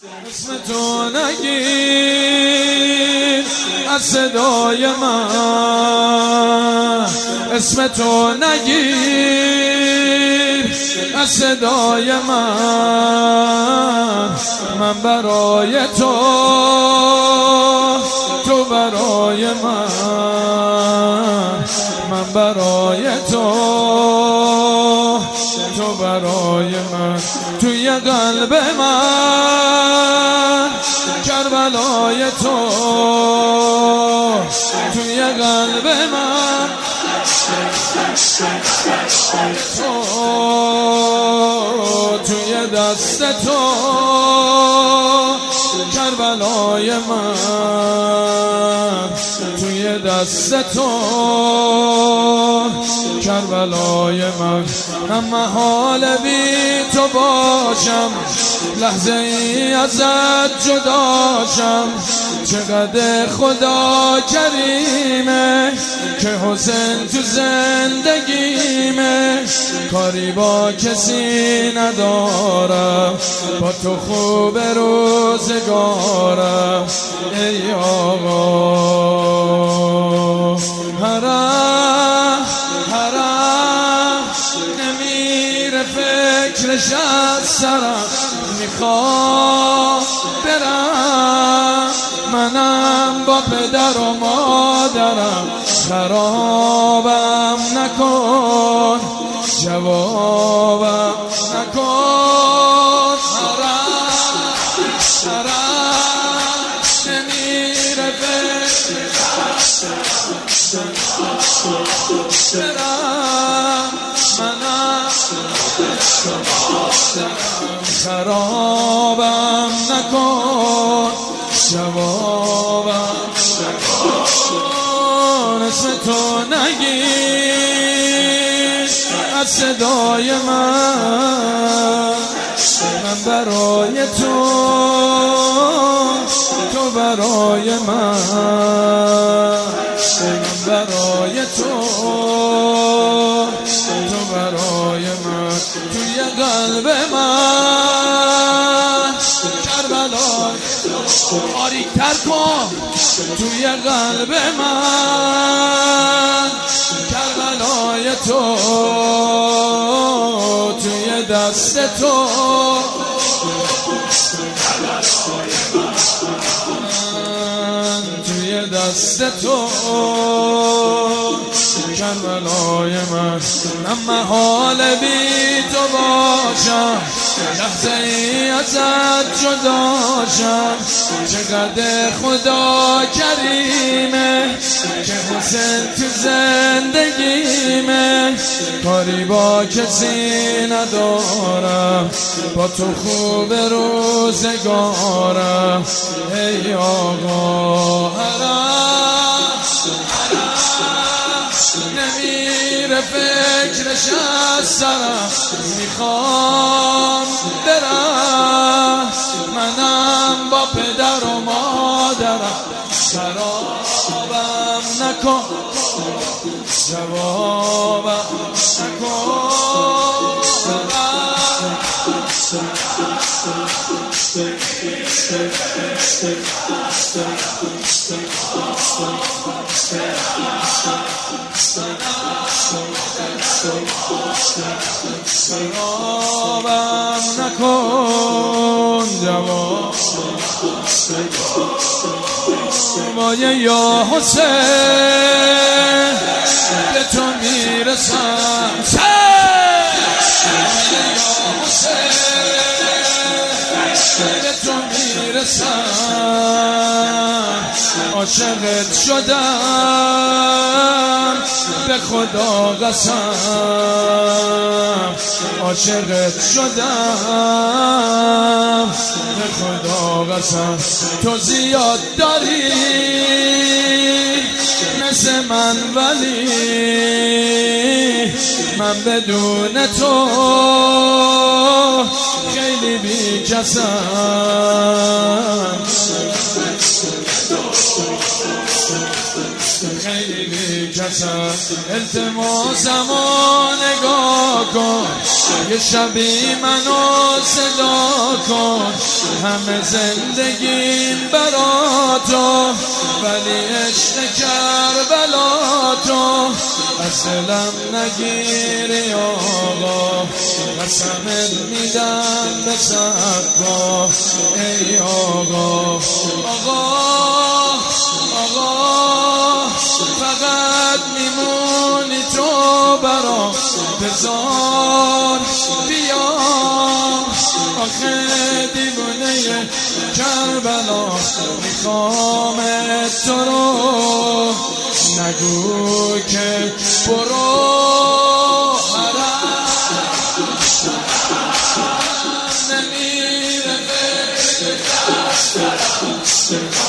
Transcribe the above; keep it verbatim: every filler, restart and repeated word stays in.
اسم تو نگیر از صدای من، اسم تو نگیر از صدای من. من برای تو، تو برای من. من برای تو، تو برای من. توی قلب من کربلای تو، توی قلب من تو، توی دست تو کربلای من، توی دست تو کربلای من. من محال بی تو باشم، لحظه ای ازت جداشم. چقدر خدا کریمه که حسین تو زندگیمه. کاری با کسی ندارم، با تو خوب روزگارم. ای آقا حرم حرم نمیره فکرش از سرم. میخوام برم منم با پدر و مادرم. خرابم نکن جوابم نکن. حرم حرم نمیره فکرش برم منم خرابم نکن جوابم نکن. اسم تو نگیر از صدای من. من برای تو، تو برای من. من برای تو، تو برای من. توی قلب من کربلای باریک‌تر کن. توی قلب من کربلای تو، توی دست تو توی دست تو کربلای من. من محال بی تو باشم، لحظه ای ازت جداشم. چقدر خدا کریمه که حسین تو زندگیمه. کاری با کسی ندارم، با تو خوب روزگارم. ای آقا حرم نمیره فکرش از سرم. میخوام برم منم با پدر و مادرم. خرابم نکن جوابم نکن. خرابم نکن جواب مایه یا حسین به تو میرسم. مایه یا حسین به تو میرسم. عاشقت شدم به خدا قسم. عاشقت شدم به خدا قسم. تو زیاد داری مثل من، ولی من بدون تو خیلی بی‌کسم. خیلی کسم التماسمو نگاه کن یه شبی منو صدا کن همه زندگیم برا تو ولی عشق کربلا تو از دلم نگیری آقا قسمت میدم به صدقا ای آقا آقا آقا فقط میمونی تو برام بذار بیا آخه دیوونه کربلا میخوام تو رو نگو که برو حرم نمیره به دست